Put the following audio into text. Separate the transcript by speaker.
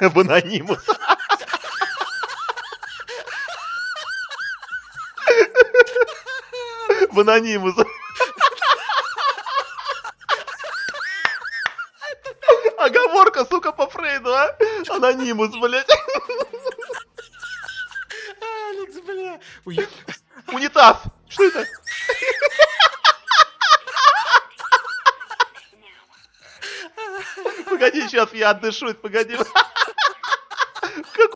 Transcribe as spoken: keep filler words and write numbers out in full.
Speaker 1: В анонимус. В анонимус. Оговорка, сука, по Фрейду, а? Анонимус, блядь.
Speaker 2: Алекс, бля. Ой.
Speaker 1: Унитаз. Что это? Погоди, сейчас я отдышусь, погоди.